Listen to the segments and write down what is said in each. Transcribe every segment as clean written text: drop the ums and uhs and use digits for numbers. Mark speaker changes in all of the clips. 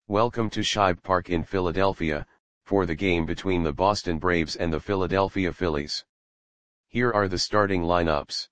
Speaker 1: Welcome to Shibe Park in Philadelphia, for the game between the Boston Braves and the Philadelphia Phillies. Here are the starting lineups.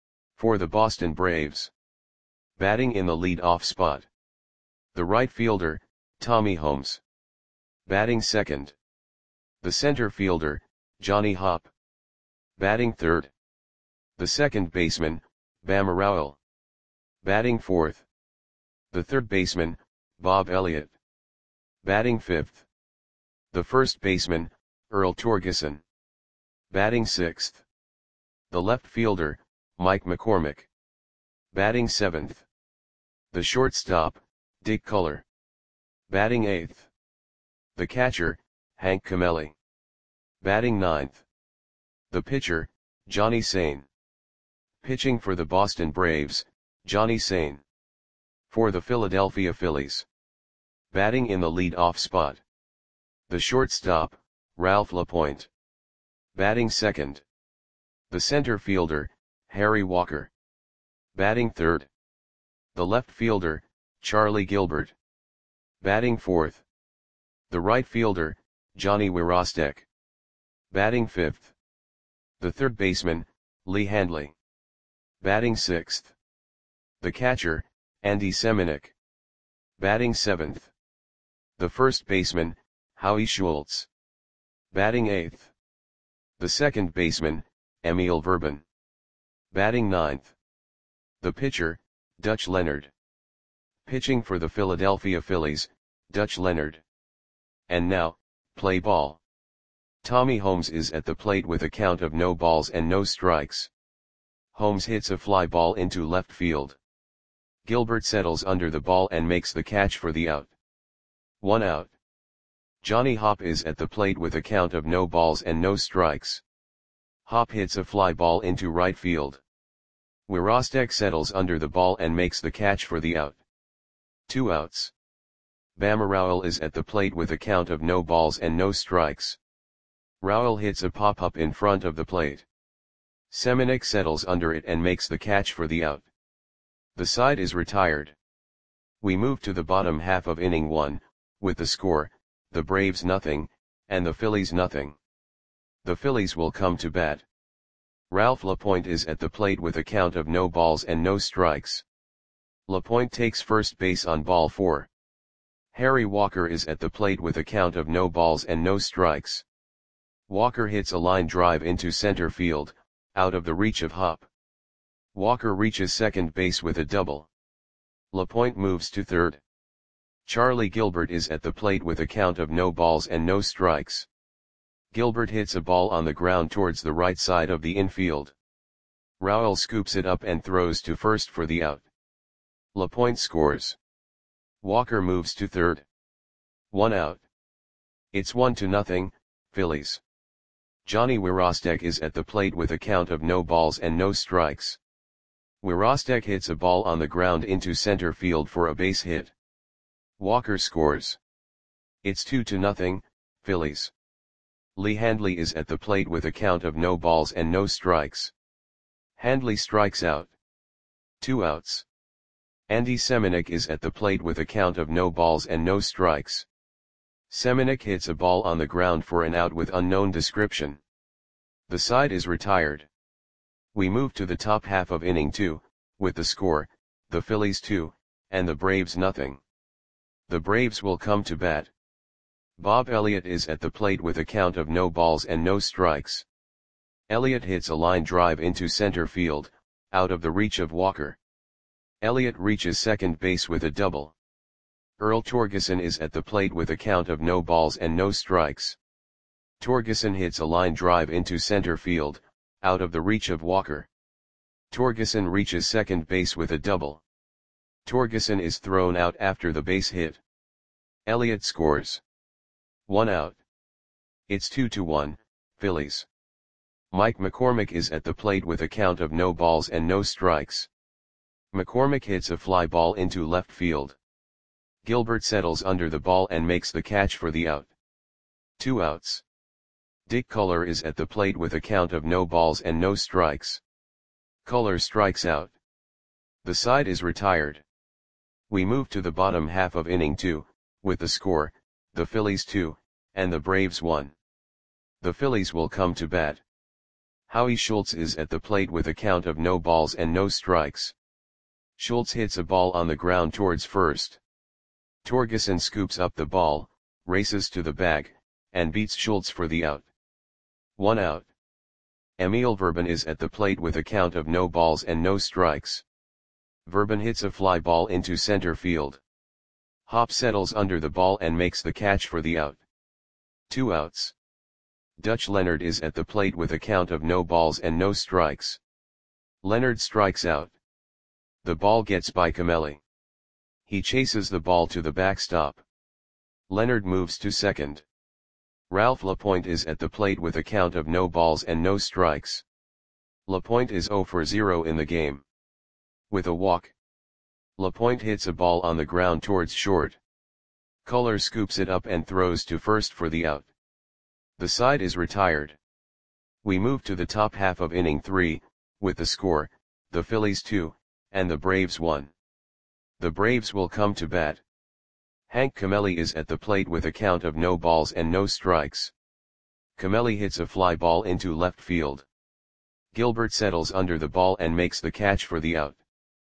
Speaker 1: For the Boston Braves. Batting in the lead-off spot. The right fielder, Tommy Holmes. Batting second. The center fielder, Johnny Hopp. Batting third. The second baseman, Bama Rowell. Batting fourth. The third baseman, Bob Elliott. Batting fifth. The first baseman, Earl Torgeson. Batting sixth. The left fielder, Mike McCormick. Batting seventh. The shortstop, Dick Culler. Batting eighth. The catcher, Hank Camelli. Batting ninth. The pitcher, Johnny Sain. Pitching for the Boston Braves, Johnny Sain. For the Philadelphia Phillies. Batting in the lead-off spot. The shortstop, Ralph LaPointe. Batting second. The center fielder, Harry Walker. Batting third. The left fielder, Charlie Gilbert. Batting fourth. The right fielder, Johnny Wirostek. Batting fifth. The third baseman, Lee Handley. Batting sixth. The catcher, Andy Semenuk. Batting seventh. The first baseman, Howie Schultz. Batting eighth. The second baseman, Emil Verban. Batting ninth. The pitcher, Dutch Leonard. Pitching for the Philadelphia Phillies, Dutch Leonard. And now, play ball. Tommy Holmes is at the plate with a count of no balls and no strikes. Holmes hits a fly ball into left field. Gilbert settles under the ball and makes the catch for the out. 1 out. Johnny Hopp is at the plate with a count of no balls and no strikes. Hopp hits a fly ball into right field. Wirostek settles under the ball and makes the catch for the out. 2 outs. Bama Rowell is at the plate with a count of no balls and no strikes. Rowell hits a pop-up in front of the plate. Semenuk settles under it and makes the catch for the out. The side is retired. We move to the bottom half of inning 1, with the score, the Braves nothing, and the Phillies nothing. The Phillies will come to bat. Ralph LaPointe is at the plate with a count of no balls and no strikes. LaPointe takes first base on ball 4. Harry Walker is at the plate with a count of no balls and no strikes. Walker hits a line drive into center field, out of the reach of Hopp. Walker reaches second base with a double. LaPointe moves to third. Charlie Gilbert is at the plate with a count of no balls and no strikes. Gilbert hits a ball on the ground towards the right side of the infield. Rowell scoops it up and throws to first for the out. LaPointe scores. Walker moves to third. 1 out. It's 1-0, Phillies. Johnny Wirostek is at the plate with a count of no balls and no strikes. Wirostek hits a ball on the ground into center field for a base hit. Walker scores. It's 2-0, Phillies. Lee Handley is at the plate with a count of no balls and no strikes. Handley strikes out. 2 outs. Andy Semenuk is at the plate with a count of no balls and no strikes. Semenuk hits a ball on the ground for an out with unknown description. The side is retired. We move to the top half of inning 2, with the score, the Phillies 2, and the Braves nothing. The Braves will come to bat. Bob Elliott is at the plate with a count of no balls and no strikes. Elliott hits a line drive into center field, out of the reach of Walker. Elliott reaches second base with a double. Earl Torgeson is at the plate with a count of no balls and no strikes. Torgeson hits a line drive into center field, out of the reach of Walker. Torgeson reaches second base with a double. Torgeson is thrown out after the base hit. Elliott scores. 1 out. It's 2-1, Phillies. Mike McCormick is at the plate with a count of no balls and no strikes. McCormick hits a fly ball into left field. Gilbert settles under the ball and makes the catch for the out. 2 outs. Dick Culler is at the plate with a count of no balls and no strikes. Culler strikes out. The side is retired. We move to the bottom half of inning 2, with the score, the Phillies 2, and the Braves 1. The Phillies will come to bat. Howie Schultz is at the plate with a count of no balls and no strikes. Schultz hits a ball on the ground towards first. Torgeson scoops up the ball, races to the bag, and beats Schultz for the out. 1 out. Emil Verban is at the plate with a count of no balls and no strikes. Verban hits a fly ball into center field. Hop settles under the ball and makes the catch for the out. 2 outs. Dutch Leonard is at the plate with a count of no balls and no strikes. Leonard strikes out. The ball gets by Kamelli. He chases the ball to the backstop. Leonard moves to second. Ralph Lapointe is at the plate with a count of no balls and no strikes. Lapointe is 0 for 0 in the game. With a walk, Lapointe hits a ball on the ground towards short. Culler scoops it up and throws to first for the out. The side is retired. We move to the top half of inning 3, with the score, the Phillies 2, and the Braves 1. The Braves will come to bat. Hank Kamelli is at the plate with a count of no balls and no strikes. Kamelli hits a fly ball into left field. Gilbert settles under the ball and makes the catch for the out.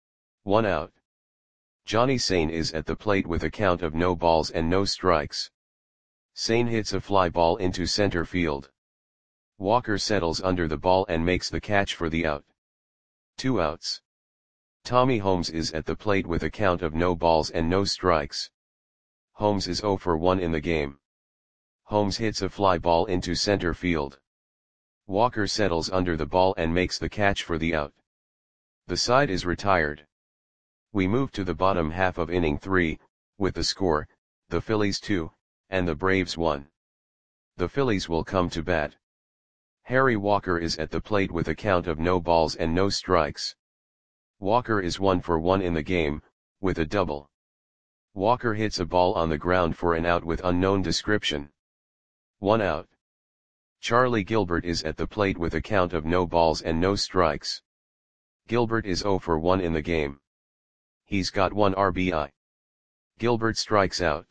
Speaker 1: 1 out. Johnny Sain is at the plate with a count of no balls and no strikes. Sain hits a fly ball into center field. Walker settles under the ball and makes the catch for the out. 2 outs. Tommy Holmes is at the plate with a count of no balls and no strikes. Holmes is 0 for 1 in the game. Holmes hits a fly ball into center field. Walker settles under the ball and makes the catch for the out. The side is retired. We move to the bottom half of inning 3, with the score, the Phillies 2, and the Braves 1. The Phillies will come to bat. Harry Walker is at the plate with a count of no balls and no strikes. Walker is 1 for 1 in the game, with a double. Walker hits a ball on the ground for an out with unknown description. 1 out. Charlie Gilbert is at the plate with a count of no balls and no strikes. Gilbert is 0 for 1 in the game. He's got 1 RBI. Gilbert strikes out.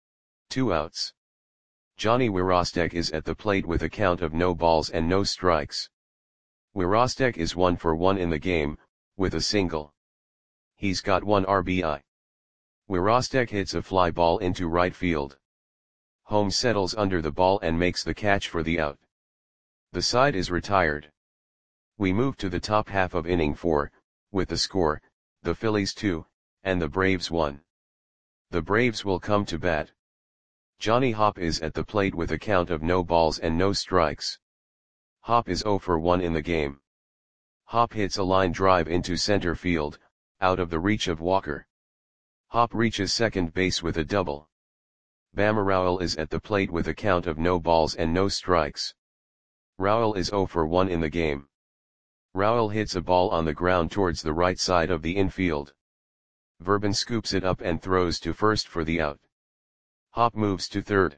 Speaker 1: 2 outs. Johnny Wirostek is at the plate with a count of no balls and no strikes. Wirostek is 1 for 1 in the game, with a single. He's got 1 RBI. Wirostek hits a fly ball into right field. Holmes settles under the ball and makes the catch for the out. The side is retired. We move to the top half of inning 4, with the score, the Phillies 2, and the Braves 1. The Braves will come to bat. Johnny Hopp is at the plate with a count of no balls and no strikes. Hopp is 0 for 1 in the game. Hopp hits a line drive into center field, out of the reach of Walker. Hopp reaches second base with a double. Bama Rowell is at the plate with a count of no balls and no strikes. Rowell is 0 for 1 in the game. Rowell hits a ball on the ground towards the right side of the infield. Verban scoops it up and throws to first for the out. Hopp moves to third.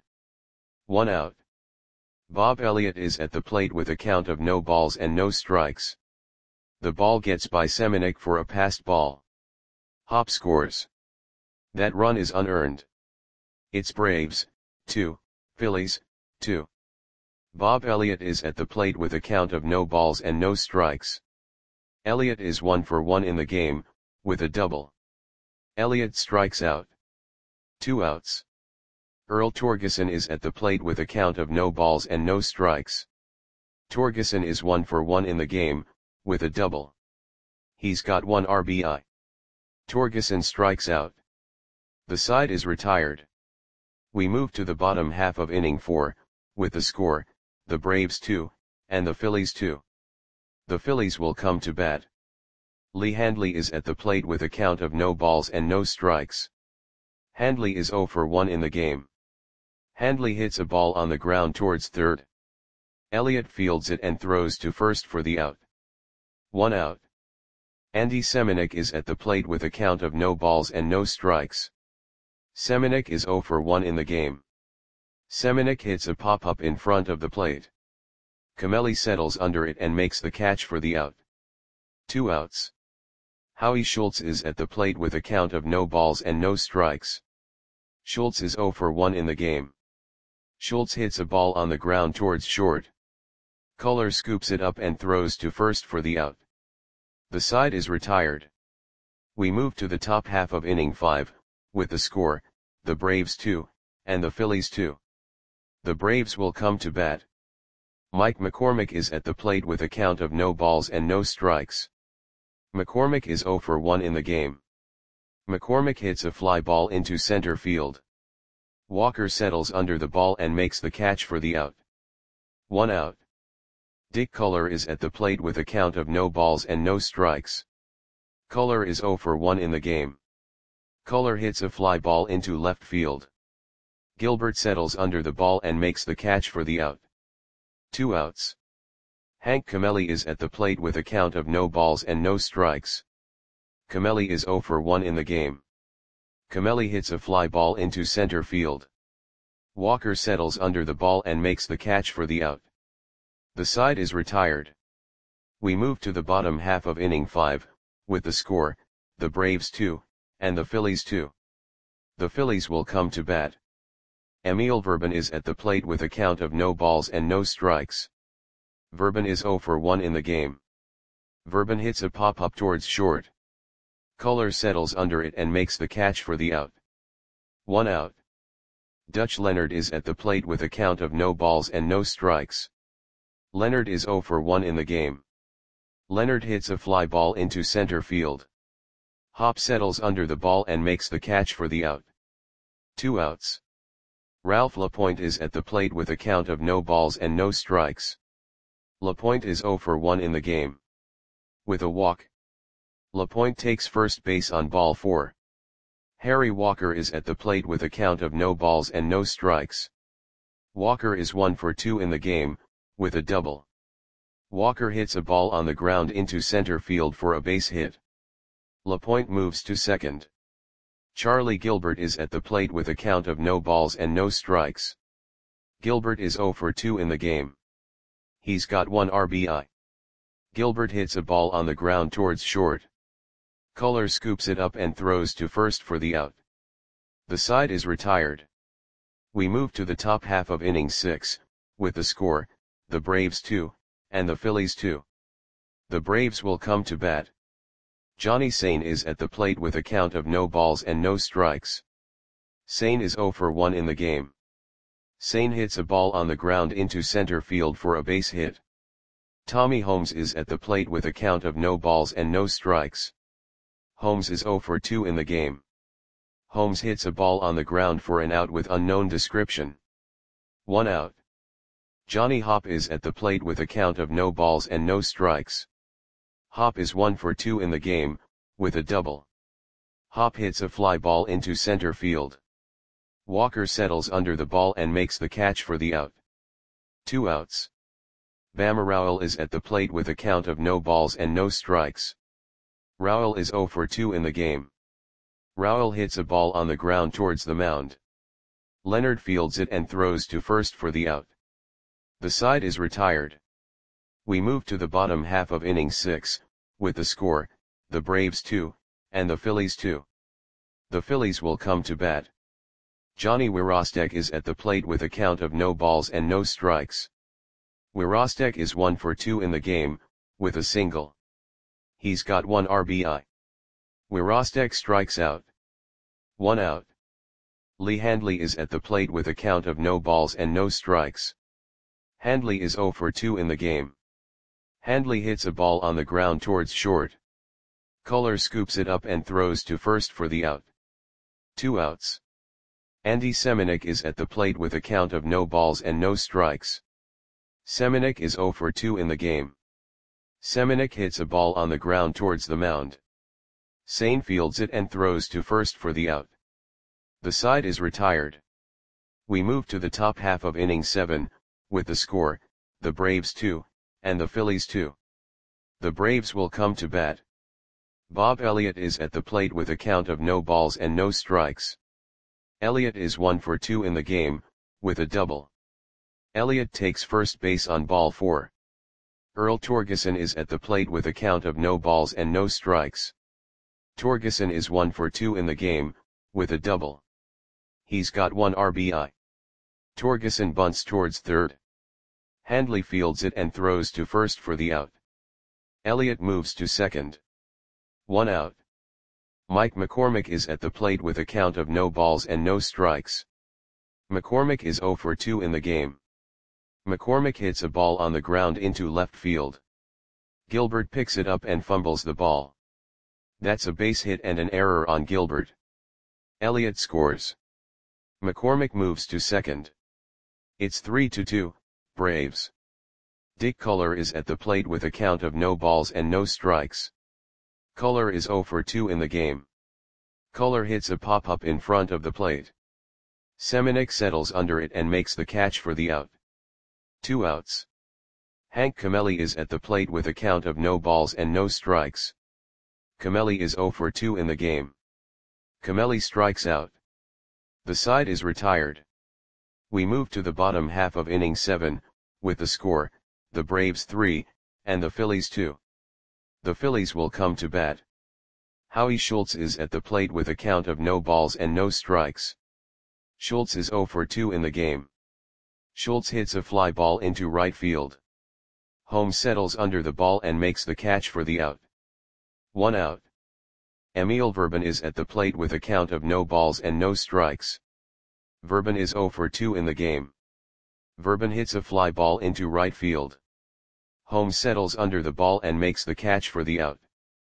Speaker 1: 1 out. Bob Elliott is at the plate with a count of no balls and no strikes. The ball gets by Semenuk for a passed ball. Hopp scores. That run is unearned. It's Braves, 2, Phillies, 2. Bob Elliott is at the plate with a count of no balls and no strikes. Elliott is 1 for 1 in the game, with a double. Elliott strikes out. 2 outs. Earl Torgeson is at the plate with a count of no balls and no strikes. Torgeson is 1 for 1 in the game, with a double. He's got 1 RBI. Torgeson strikes out. The side is retired. We move to the bottom half of inning 4, with the score, the Braves 2, and the Phillies 2. The Phillies will come to bat. Lee Handley is at the plate with a count of no balls and no strikes. Handley is 0 for 1 in the game. Handley hits a ball on the ground towards third. Elliott fields it and throws to first for the out. 1 out. Andy Semenuk is at the plate with a count of no balls and no strikes. Semenuk is 0 for 1 in the game. Semenuk hits a pop-up in front of the plate. Kamelli settles under it and makes the catch for the out. 2 outs. Howie Schultz is at the plate with a count of no balls and no strikes. Schultz is 0 for 1 in the game. Schultz hits a ball on the ground towards short. Culler scoops it up and throws to first for the out. The side is retired. We move to the top half of inning 5, with the score, the Braves 2, and the Phillies 2. The Braves will come to bat. Mike McCormick is at the plate with a count of no balls and no strikes. McCormick is 0 for 1 in the game. McCormick hits a fly ball into center field. Walker settles under the ball and makes the catch for the out. 1 out. Dick Culler is at the plate with a count of no balls and no strikes. Culler is 0 for 1 in the game. Culler hits a fly ball into left field. Gilbert settles under the ball and makes the catch for the out. 2 outs. Hank Camelli is at the plate with a count of no balls and no strikes. Camelli is 0 for 1 in the game. Camelli hits a fly ball into center field. Walker settles under the ball and makes the catch for the out. The side is retired. We move to the bottom half of inning 5, with the score, the Braves 2, and the Phillies 2. The Phillies will come to bat. Emil Verban is at the plate with a count of no balls and no strikes. Verban is 0 for 1 in the game. Verban hits a pop-up towards short. Culler settles under it and makes the catch for the out. 1 out. Dutch Leonard is at the plate with a count of no balls and no strikes. Leonard is 0 for 1 in the game. Leonard hits a fly ball into center field. Hop settles under the ball and makes the catch for the out. 2 outs. Ralph LaPointe is at the plate with a count of no balls and no strikes. LaPointe is 0 for 1 in the game. With a walk, LaPointe takes first base on ball 4. Harry Walker is at the plate with a count of no balls and no strikes. Walker is 1 for 2 in the game, with a double. Walker hits a ball on the ground into center field for a base hit. LaPointe moves to second. Charlie Gilbert is at the plate with a count of no balls and no strikes. Gilbert is 0 for 2 in the game. He's got 1 RBI. Gilbert hits a ball on the ground towards short. Culler scoops it up and throws to first for the out. The side is retired. We move to the top half of inning 6, with the score, the Braves 2, and the Phillies 2. The Braves will come to bat. Johnny Sain is at the plate with a count of no balls and no strikes. Sain is 0 for 1 in the game. Sain hits a ball on the ground into center field for a base hit. Tommy Holmes is at the plate with a count of no balls and no strikes. Holmes is 0 for 2 in the game. Holmes hits a ball on the ground for an out with unknown description. 1 out. Johnny Hopp is at the plate with a count of no balls and no strikes. Hopp is 1 for 2 in the game, with a double. Hopp hits a fly ball into center field. Walker settles under the ball and makes the catch for the out. 2 outs. Bama Rowell is at the plate with a count of no balls and no strikes. Rowell is 0 for 2 in the game. Rowell hits a ball on the ground towards the mound. Leonard fields it and throws to first for the out. The side is retired. We move to the bottom half of inning 6, with the score, the Braves 2, and the Phillies 2. The Phillies will come to bat. Johnny Wirostek is at the plate with a count of no balls and no strikes. Wirostek is 1 for 2 in the game, with a single. He's got 1 RBI. Wirostek strikes out. 1 out. Lee Handley is at the plate with a count of no balls and no strikes. Handley is 0 for 2 in the game. Handley hits a ball on the ground towards short. Culler scoops it up and throws to first for the out. 2 outs. Andy Semenuk is at the plate with a count of no balls and no strikes. Semenuk is 0 for 2 in the game. Semenuk hits a ball on the ground towards the mound. Sain fields it and throws to first for the out. The side is retired. We move to the top half of inning 7, with the score, the Braves 2, and the Phillies 2. The Braves will come to bat. Bob Elliott is at the plate with a count of no balls and no strikes. Elliott is 1 for 2 in the game, with a double. Elliott takes first base on ball 4. Earl Torgeson is at the plate with a count of no balls and no strikes. Torgeson is 1 for 2 in the game, with a double. He's got 1 RBI. Torgerson bunts towards third. Handley fields it and throws to first for the out. Elliott moves to second. 1 out. Mike McCormick is at the plate with a count of no balls and no strikes. McCormick is 0 for 2 in the game. McCormick hits a ball on the ground into left field. Gilbert picks it up and fumbles the ball. That's a base hit and an error on Gilbert. Elliott scores. McCormick moves to second. It's 3-2, Braves. Dick Culler is at the plate with a count of no balls and no strikes. Culler is 0 for 2 in the game. Culler hits a pop-up in front of the plate. Seminick settles under it and makes the catch for the out. 2 outs. Hank Camelli is at the plate with a count of no balls and no strikes. Camelli is 0 for 2 in the game. Camelli strikes out. The side is retired. We move to the bottom half of inning 7, with the score, the Braves 3, and the Phillies 2. The Phillies will come to bat. Howie Schultz is at the plate with a count of no balls and no strikes. Schultz is 0 for 2 in the game. Schultz hits a fly ball into right field. Holmes settles under the ball and makes the catch for the out. 1 out. Emil Verban is at the plate with a count of no balls and no strikes. Verban is 0 for 2 in the game. Verban hits a fly ball into right field. Holmes settles under the ball and makes the catch for the out.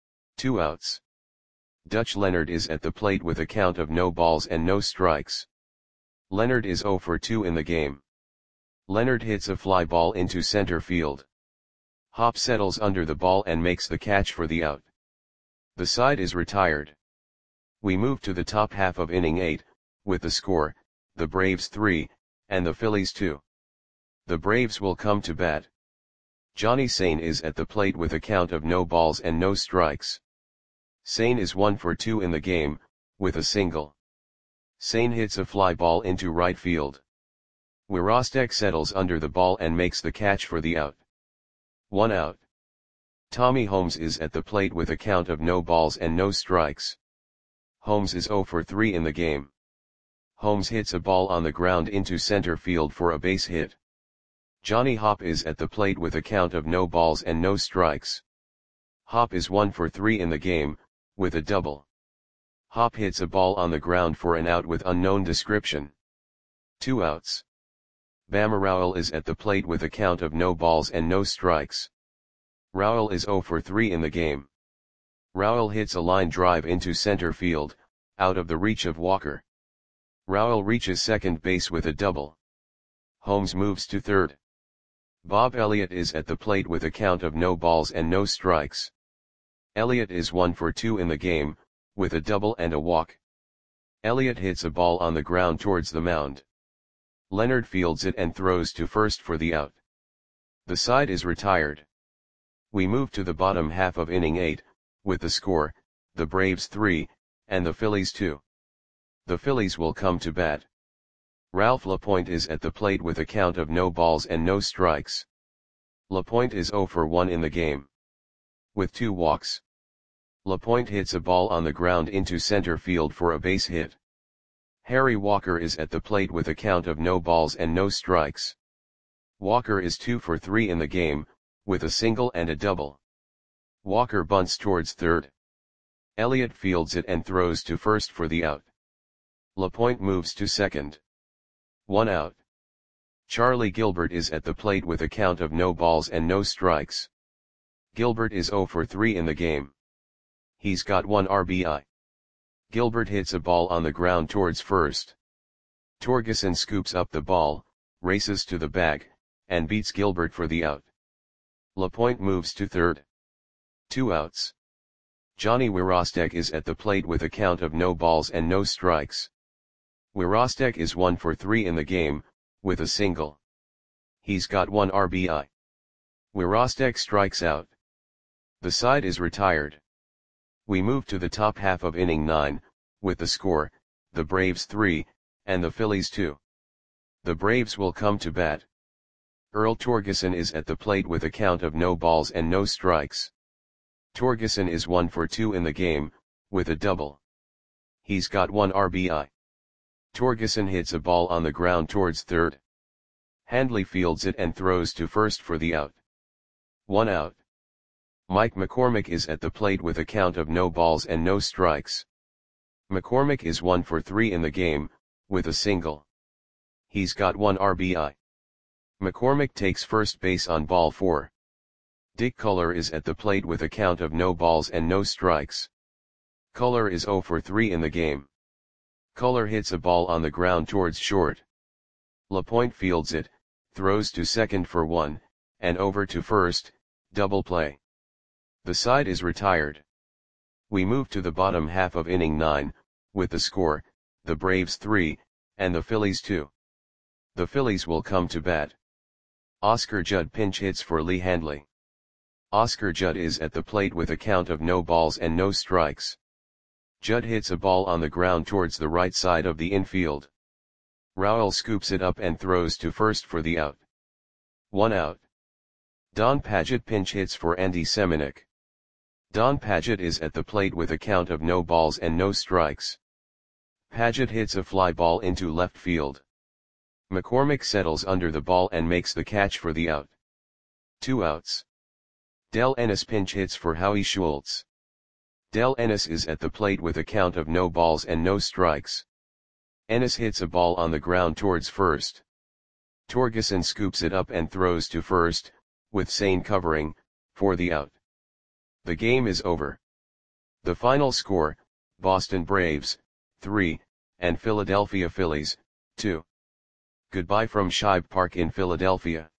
Speaker 1: 2 outs. Dutch Leonard is at the plate with a count of no balls and no strikes. Leonard is 0 for 2 in the game. Leonard hits a fly ball into center field. Hop settles under the ball and makes the catch for the out. The side is retired. We move to the top half of inning 8, with the score, the Braves 3, and the Phillies 2. The Braves will come to bat. Johnny Sain is at the plate with a count of no balls and no strikes. Sain is 1 for 2 in the game, with a single. Sain hits a fly ball into right field. Wirostek settles under the ball and makes the catch for the out. 1 out. Tommy Holmes is at the plate with a count of no balls and no strikes. Holmes is 0 for 3 in the game. Holmes hits a ball on the ground into center field for a base hit. Johnny Hopp is at the plate with a count of no balls and no strikes. Hopp is 1 for 3 in the game, with a double. Hopp hits a ball on the ground for an out with unknown description. 2 outs. Bama Rowell is at the plate with a count of no balls and no strikes. Rowell is 0 for 3 in the game. Rowell hits a line drive into center field, out of the reach of Walker. Rowell reaches second base with a double. Holmes moves to third. Bob Elliott is at the plate with a count of no balls and no strikes. Elliott is 1 for 2 in the game, with a double and a walk. Elliott hits a ball on the ground towards the mound. Leonard fields it and throws to first for the out. The side is retired. We move to the bottom half of inning 8, with the score, the Braves 3, and the Phillies 2. The Phillies will come to bat. Ralph LaPointe is at the plate with a count of no balls and no strikes. LaPointe is 0 for 1 in the game. With 2 walks. LaPointe hits a ball on the ground into center field for a base hit. Harry Walker is at the plate with a count of no balls and no strikes. Walker is 2 for 3 in the game, with a single and a double. Walker bunts towards third. Elliott fields it and throws to first for the out. LaPointe moves to second. 1 out. Charlie Gilbert is at the plate with a count of no balls and no strikes. Gilbert is 0 for 3 in the game. He's got 1 RBI. Gilbert hits a ball on the ground towards first. Torgerson scoops up the ball, races to the bag, and beats Gilbert for the out. LaPointe moves to third. 2 outs. Johnny Wirostek is at the plate with a count of no balls and no strikes. Wirostek is 1 for 3 in the game, with a single. He's got 1 RBI. Wirostek strikes out. The side is retired. We move to the top half of inning 9, with the score, the Braves 3, and the Phillies 2. The Braves will come to bat. Earl Torgerson is at the plate with a count of no balls and no strikes. Torgerson is 1 for 2 in the game, with a double. He's got 1 RBI. Torgerson hits a ball on the ground towards third. Handley fields it and throws to first for the out. 1 out. Mike McCormick is at the plate with a count of no balls and no strikes. McCormick is 1 for 3 in the game, with a single. He's got 1 RBI. McCormick takes first base on ball 4. Dick Culler is at the plate with a count of no balls and no strikes. Culler is 0 for 3 in the game. Culler hits a ball on the ground towards short. LaPointe fields it, throws to second for 1, and over to first, double play. The side is retired. We move to the bottom half of inning 9, with the score, the Braves 3, and the Phillies 2. The Phillies will come to bat. Oscar Judd pinch hits for Lee Handley. Oscar Judd is at the plate with a count of no balls and no strikes. Judd hits a ball on the ground towards the right side of the infield. Rowell scoops it up and throws to first for the out. 1 out. Don Padgett pinch hits for Andy Semenuk. Don Padgett is at the plate with a count of no balls and no strikes. Padgett hits a fly ball into left field. McCormick settles under the ball and makes the catch for the out. 2 outs. Del Ennis pinch hits for Howie Schultz. Del Ennis is at the plate with a count of no balls and no strikes. Ennis hits a ball on the ground towards first. Torgerson scoops it up and throws to first, with Sane covering, for the out. The game is over. The final score, Boston Braves, 3, and Philadelphia Phillies, 2. Goodbye from Shibe Park in Philadelphia.